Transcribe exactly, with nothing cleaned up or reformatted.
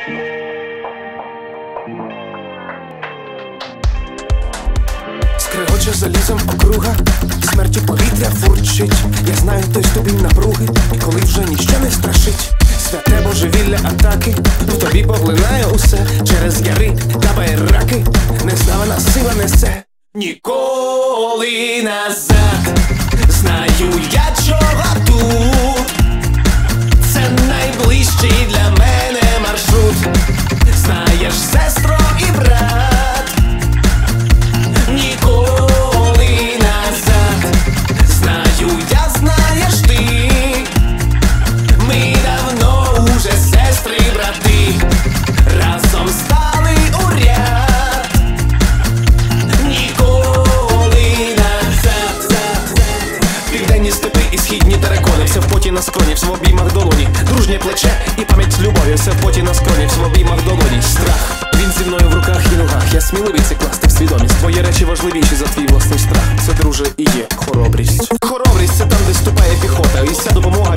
Скригоче залізом округа, смертю повітря фурчить. Я знаю той ступінь напруги, коли вже ніщо не страшить. Святе божевілля атаки в тобі поглинає усе. Через яри та байраки незнавана сила несе. Ніколи назад, знаю я, чого тут. Це найближчий для мене маршрут. Знаєш, сестро і брат, ніколи назад, знаю я, знаєш ти. Ми давно уже сестри, брати, разом стали у ряд. Ніколи назад. Південні степи і східні терикони, все в поті на скроні, в обіймах долоні. Дружнє плече і пам'ять любові, все в поті на скроні, в обіймах долоні. Страх, він зі мною в руках і ногах. Я сміливий це класти в свідомість. Твої речі важливіші за твій власний страх. Це, друже, і є хоробрість. Хоробрість — це там, де ступає піхота, і вся допомога